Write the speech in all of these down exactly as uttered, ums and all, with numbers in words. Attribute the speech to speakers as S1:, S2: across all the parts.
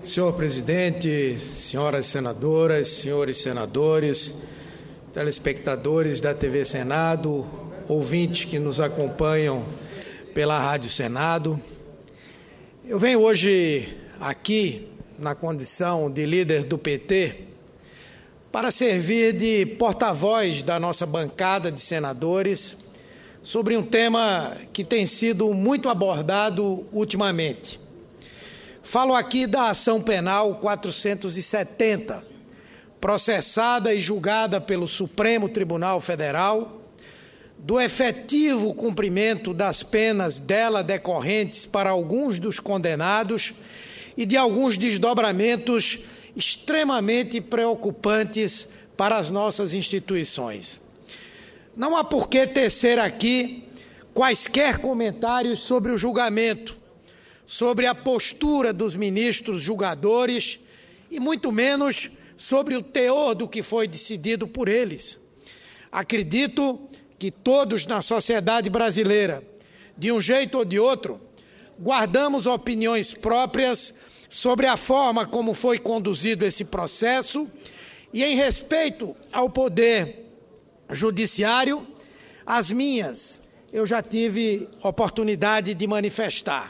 S1: Senhor presidente, senhoras senadoras, senhores senadores, telespectadores da T V Senado, ouvintes que nos acompanham pela Rádio Senado, eu venho hoje aqui na condição de líder do P T para servir de porta-voz da nossa bancada de senadores sobre um tema que tem sido muito abordado ultimamente. Falo aqui da ação penal quatrocentos e setenta, processada e julgada pelo Supremo Tribunal Federal, do efetivo cumprimento das penas dela decorrentes para alguns dos condenados e de alguns desdobramentos extremamente preocupantes para as nossas instituições. Não há por que tecer aqui quaisquer comentários sobre o julgamento, sobre a postura dos ministros julgadores e muito menos sobre o teor do que foi decidido por eles. Acredito que todos na sociedade brasileira, de um jeito ou de outro, guardamos opiniões próprias sobre a forma como foi conduzido esse processo e, em respeito ao poder judiciário, as minhas eu já tive oportunidade de manifestar.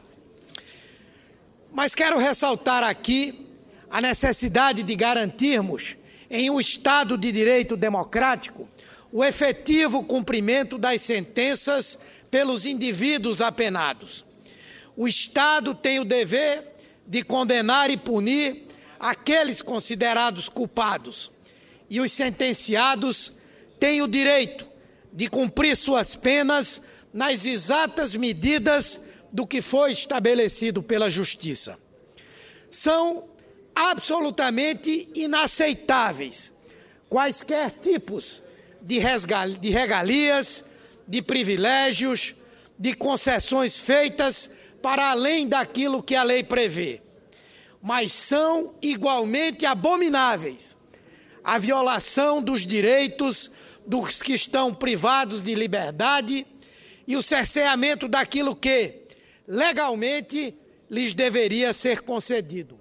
S1: Mas quero ressaltar aqui a necessidade de garantirmos, em um Estado de direito democrático, o efetivo cumprimento das sentenças pelos indivíduos apenados. O Estado tem o dever de condenar e punir aqueles considerados culpados, e os sentenciados têm o direito de cumprir suas penas nas exatas medidas do que foi estabelecido pela Justiça. São absolutamente inaceitáveis quaisquer tipos de regalias, de privilégios, de concessões feitas para além daquilo que a lei prevê. Mas são igualmente abomináveis a violação dos direitos dos que estão privados de liberdade e o cerceamento daquilo que legalmente lhes deveria ser concedido.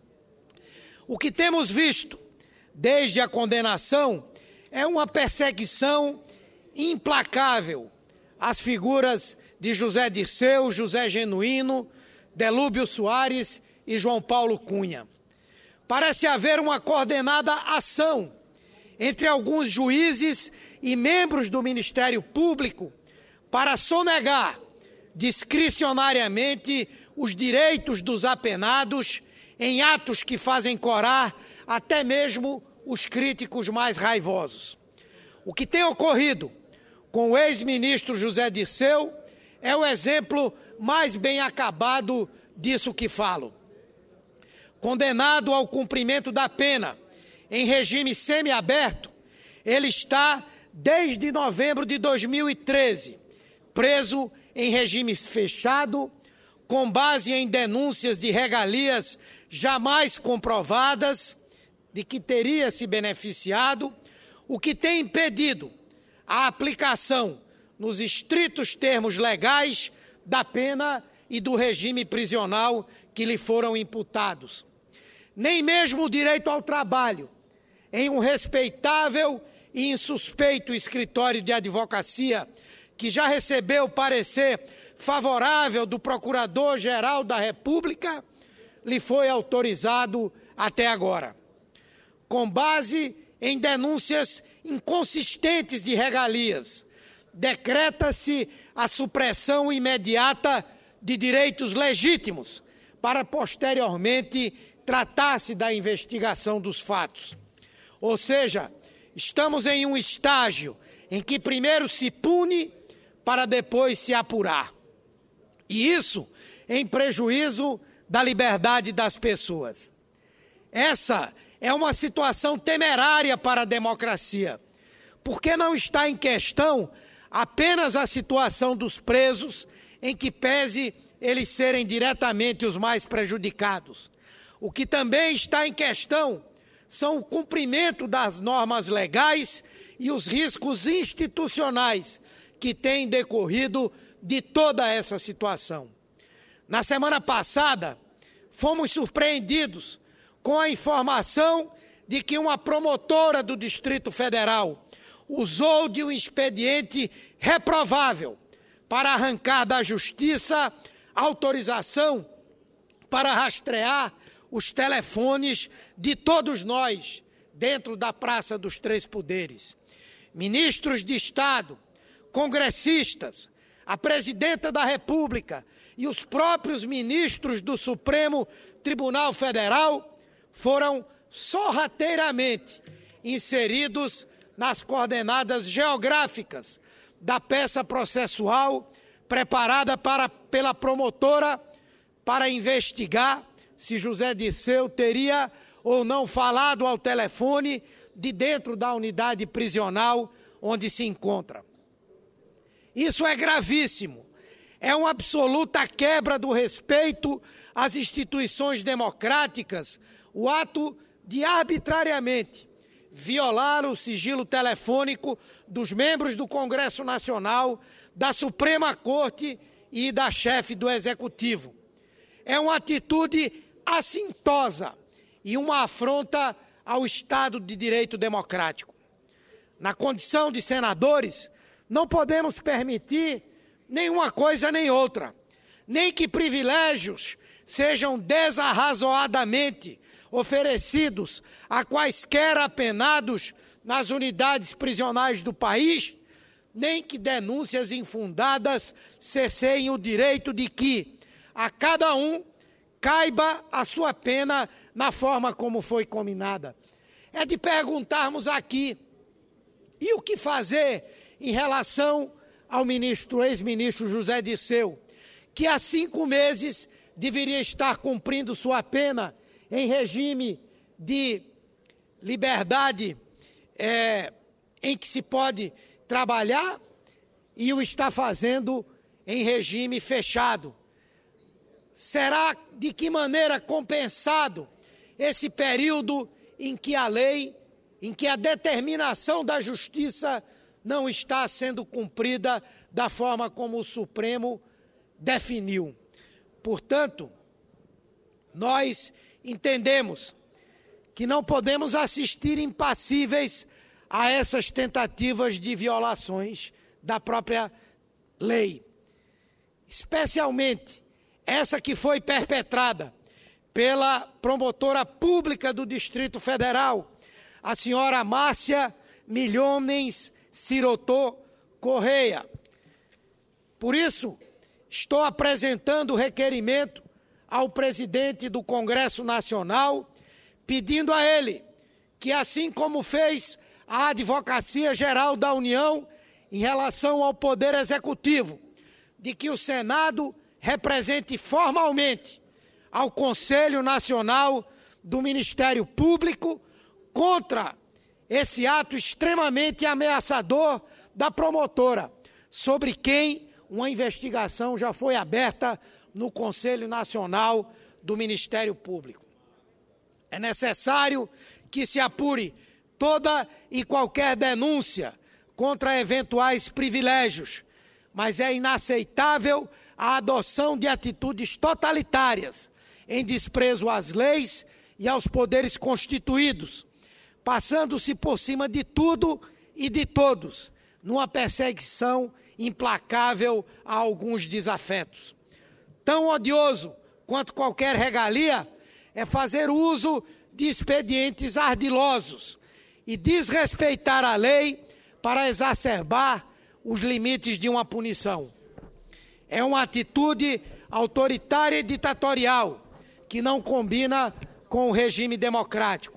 S1: O que temos visto desde a condenação é uma perseguição implacável às figuras de José Dirceu, José Genuíno, Delúbio Soares e João Paulo Cunha. Parece haver uma coordenada ação entre alguns juízes e membros do Ministério Público para sonegar discricionariamente os direitos dos apenados em atos que fazem corar até mesmo os críticos mais raivosos. O que tem ocorrido com o ex-ministro José Dirceu é o exemplo mais bem acabado disso que falo. Condenado ao cumprimento da pena em regime semiaberto, ele está desde novembro de dois mil e treze preso em regime fechado, com base em denúncias de regalias jamais comprovadas, de que teria se beneficiado, o que tem impedido a aplicação, nos estritos termos legais, da pena e do regime prisional que lhe foram imputados. Nem mesmo o direito ao trabalho, em um respeitável e insuspeito escritório de advocacia, que já recebeu parecer favorável do Procurador-Geral da República, lhe foi autorizado até agora. Com base em denúncias inconsistentes de regalias, decreta-se a supressão imediata de direitos legítimos para posteriormente tratar-se da investigação dos fatos. Ou seja, estamos em um estágio em que primeiro se pune para depois se apurar. E isso em prejuízo da liberdade das pessoas. Essa é uma situação temerária para a democracia, porque não está em questão apenas a situação dos presos, em que pese eles serem diretamente os mais prejudicados. O que também está em questão são o cumprimento das normas legais e os riscos institucionais que têm decorrido de toda essa situação. Na semana passada, fomos surpreendidos com a informação de que uma promotora do Distrito Federal usou de um expediente reprovável para arrancar da Justiça autorização para rastrear os telefones de todos nós dentro da Praça dos Três Poderes. Ministros de Estado, congressistas, a Presidenta da República e os próprios ministros do Supremo Tribunal Federal foram sorrateiramente inseridos nas coordenadas geográficas da peça processual preparada para, pela promotora para investigar se José Dirceu teria ou não falado ao telefone de dentro da unidade prisional onde se encontra. Isso é gravíssimo. É uma absoluta quebra do respeito às instituições democráticas, o ato de arbitrariamente violar o sigilo telefônico dos membros do Congresso Nacional, da Suprema Corte e da chefe do Executivo. É uma atitude assintosa e uma afronta ao Estado de Direito Democrático. Na condição de senadores, não podemos permitir nenhuma coisa nem outra, nem que privilégios sejam desarrazoadamente oferecidos a quaisquer apenados nas unidades prisionais do país, nem que denúncias infundadas cerceiem o direito de que a cada um caiba a sua pena na forma como foi combinada. É de perguntarmos aqui, e o que fazer em relação ao ministro, ex-ministro José Dirceu, que há cinco meses deveria estar cumprindo sua pena em regime de liberdade é, em que se pode trabalhar e o está fazendo em regime fechado. Será de que maneira compensado esse período em que a lei, em que a determinação da justiça não está sendo cumprida da forma como o Supremo definiu? Portanto, nós entendemos que não podemos assistir impassíveis a essas tentativas de violações da própria lei, especialmente essa que foi perpetrada pela promotora pública do Distrito Federal, a senhora Márcia Milhomens Sirotô Correia. Por isso, estou apresentando o requerimento ao presidente do Congresso Nacional, pedindo a ele que, assim como fez a Advocacia Geral da União em relação ao Poder Executivo, de que o Senado represente formalmente ao Conselho Nacional do Ministério Público contra esse ato extremamente ameaçador da promotora, sobre quem uma investigação já foi aberta no Conselho Nacional do Ministério Público. É necessário que se apure toda e qualquer denúncia contra eventuais privilégios, mas é inaceitável a adoção de atitudes totalitárias em desprezo às leis e aos poderes constituídos, passando-se por cima de tudo e de todos, numa perseguição implacável a alguns desafetos. Tão odioso quanto qualquer regalia é fazer uso de expedientes ardilosos e desrespeitar a lei para exacerbar os limites de uma punição. É uma atitude autoritária e ditatorial que não combina com o regime democrático.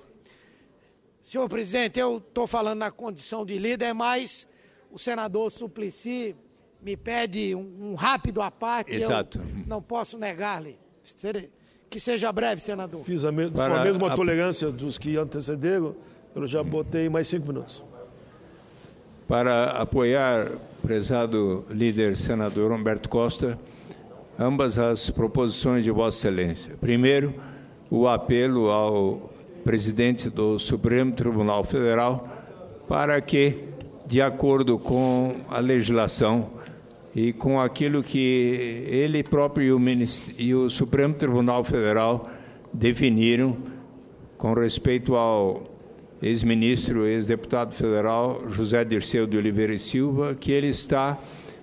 S1: Senhor presidente, eu estou falando na condição de líder, mas o senador Suplicy me pede um, um rápido à parte. Exato. Eu não posso negar-lhe. Que seja breve, senador.
S2: Fiz a, me Para a mesma a... tolerância dos que antecederam, eu já botei mais cinco minutos.
S3: Para apoiar, prezado líder senador Humberto Costa, ambas as proposições de Vossa Excelência. Primeiro, o apelo ao presidente do Supremo Tribunal Federal para que, de acordo com a legislação e com aquilo que ele próprio e o, e o Supremo Tribunal Federal definiram, com respeito ao ex-ministro, ex-deputado federal José Dirceu de Oliveira e Silva, que ele está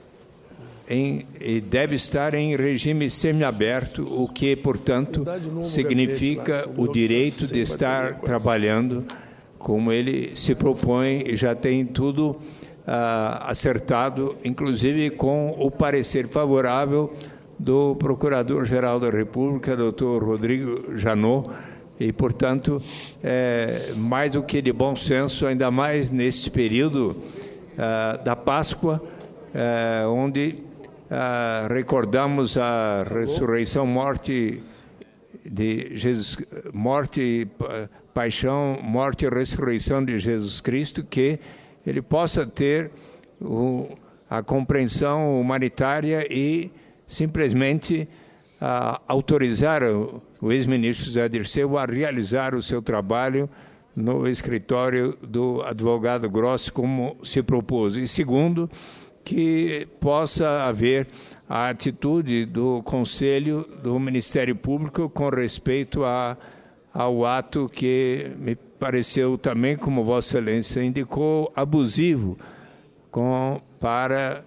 S3: em, e deve estar em regime semiaberto, o que, portanto, significa o direito de estar trabalhando como ele se propõe e já tem tudo uh, acertado, inclusive com o parecer favorável do Procurador-Geral da República, doutor Rodrigo Janot, e, portanto, é mais do que de bom senso, ainda mais neste período uh, da Páscoa, uh, onde uh, recordamos a ressurreição, morte de Jesus, morte, paixão, morte e ressurreição de Jesus Cristo, que ele possa ter o, a compreensão humanitária e simplesmente uh, autorizar o, o ex-ministro José Dirceu a realizar o seu trabalho no escritório do advogado Grossi, como se propôs. E segundo, que possa haver a atitude do Conselho do Ministério Público com respeito a, ao ato que me pareceu também, como Vossa Excelência indicou, abusivo, com, para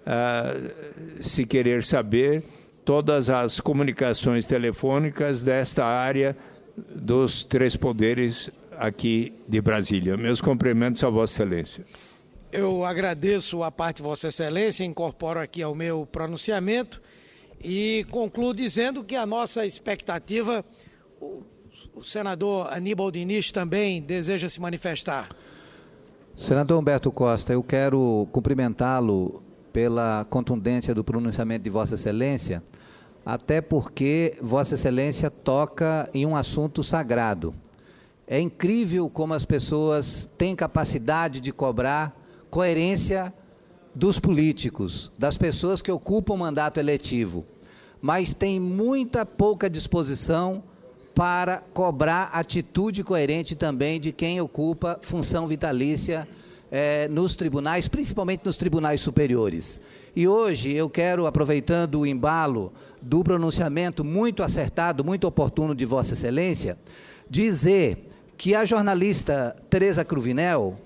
S3: uh, se querer saber todas as comunicações telefônicas desta área dos três poderes aqui de Brasília. Meus cumprimentos a Vossa Excelência.
S1: Eu agradeço a parte de Vossa Excelência, incorporo aqui ao meu pronunciamento e concluo dizendo que a nossa expectativa, o, o senador Aníbal Diniz também deseja se manifestar.
S4: Senador Humberto Costa, eu quero cumprimentá-lo pela contundência do pronunciamento de Vossa Excelência, até porque Vossa Excelência toca em um assunto sagrado. É incrível como as pessoas têm capacidade de cobrar coerência dos políticos, das pessoas que ocupam o mandato eletivo, mas tem muita pouca disposição para cobrar atitude coerente também de quem ocupa função vitalícia eh, nos tribunais, principalmente nos tribunais superiores. E hoje eu quero, aproveitando o embalo do pronunciamento muito acertado, muito oportuno de Vossa Excelência, dizer que a jornalista Tereza Cruvinel,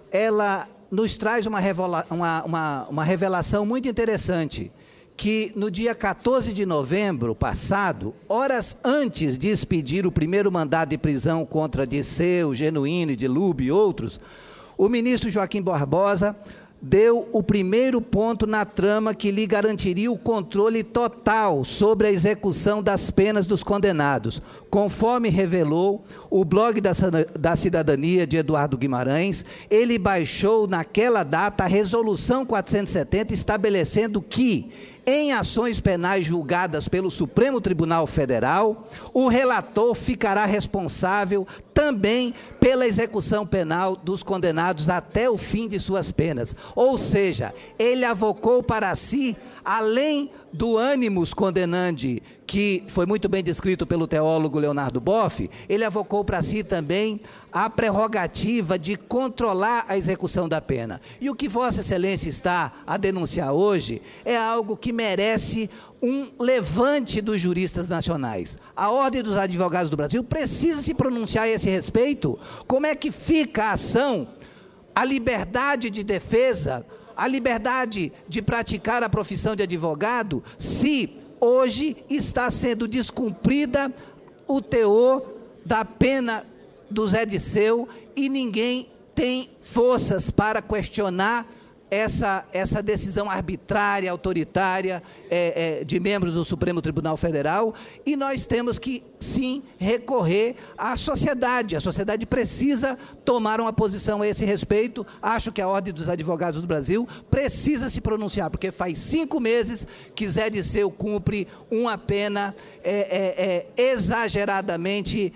S4: ela nos traz uma, revela, uma, uma, uma revelação muito interessante, que no dia quatorze de novembro passado, horas antes de expedir o primeiro mandado de prisão contra Dirceu, Genuíno, Edilube e outros, o ministro Joaquim Barbosa deu o primeiro ponto na trama que lhe garantiria o controle total sobre a execução das penas dos condenados, conforme revelou o blog da, da Cidadania de Eduardo Guimarães. Ele baixou naquela data a resolução quatrocentos e setenta, estabelecendo que, em ações penais julgadas pelo Supremo Tribunal Federal, o relator ficará responsável também pela execução penal dos condenados até o fim de suas penas. Ou seja, ele avocou para si, além do animus condenandi, que foi muito bem descrito pelo teólogo Leonardo Boff, ele avocou para si também a prerrogativa de controlar a execução da pena. E o que Vossa Excelência está a denunciar hoje é algo que merece um levante dos juristas nacionais. A Ordem dos Advogados do Brasil precisa se pronunciar a esse respeito. Como é que fica a ação, a liberdade de defesa, a liberdade de praticar a profissão de advogado, se hoje está sendo descumprida o teor da pena do Zé Dirceu e ninguém tem forças para questionar essa, essa decisão arbitrária, autoritária é, é, de membros do Supremo Tribunal Federal, e nós temos que, sim, recorrer à sociedade. A sociedade precisa tomar uma posição a esse respeito. Acho que a Ordem dos Advogados do Brasil precisa se pronunciar, porque faz cinco meses que Zé Dirceu cumpre uma pena é, é, é, exageradamente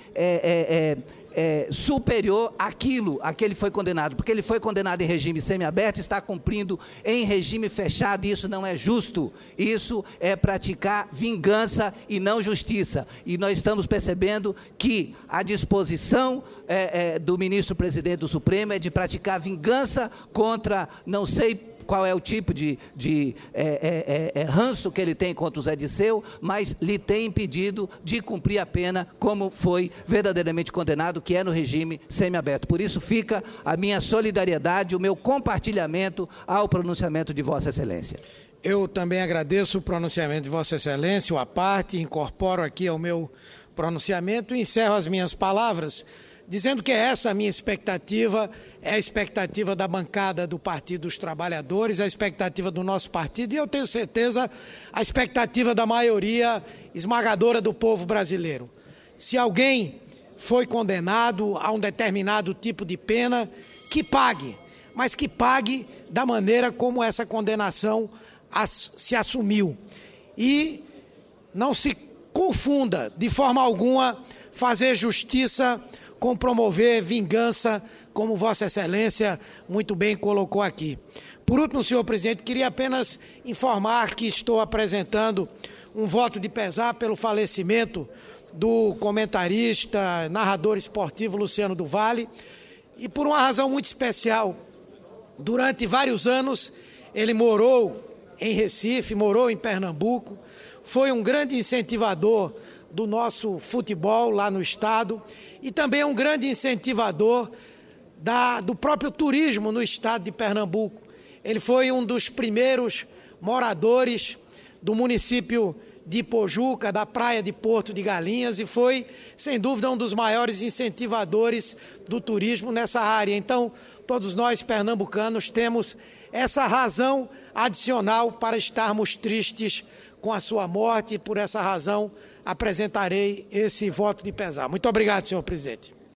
S4: é, é, é, É, superior àquilo a que ele foi condenado, porque ele foi condenado em regime semiaberto, está cumprindo em regime fechado, e isso não é justo. Isso é praticar vingança e não justiça, e nós estamos percebendo que a disposição é, é, do ministro-presidente do Supremo é de praticar vingança contra, não sei qual é o tipo de, de é, é, é, ranço que ele tem contra o Zé Disseu, mas lhe tem impedido de cumprir a pena como foi verdadeiramente condenado, que é no regime semiaberto. Por isso fica a minha solidariedade, o meu compartilhamento ao pronunciamento de Vossa Excelência.
S1: Eu também agradeço o pronunciamento de Vossa Excelência, o à parte, incorporo aqui ao meu pronunciamento e encerro as minhas palavras dizendo que essa a minha expectativa, é a expectativa da bancada do Partido dos Trabalhadores, a expectativa do nosso partido e eu tenho certeza a expectativa da maioria esmagadora do povo brasileiro. Se alguém foi condenado a um determinado tipo de pena, que pague, mas que pague da maneira como essa condenação se assumiu. E não se confunda de forma alguma fazer justiça com promover vingança, como Vossa Excelência muito bem colocou aqui. Por último, senhor presidente, queria apenas informar que estou apresentando um voto de pesar pelo falecimento do comentarista, narrador esportivo Luciano do Vale, e por uma razão muito especial. Durante vários anos, ele morou em Recife, morou em Pernambuco, foi um grande incentivador do nosso futebol lá no estado e também um grande incentivador da, do próprio turismo no estado de Pernambuco. Ele foi um dos primeiros moradores do município de Ipojuca, da praia de Porto de Galinhas e foi, sem dúvida, um dos maiores incentivadores do turismo nessa área. Então, todos nós pernambucanos temos essa razão adicional para estarmos tristes com a sua morte e, por essa razão, apresentarei esse voto de pesar. Muito obrigado, senhor presidente.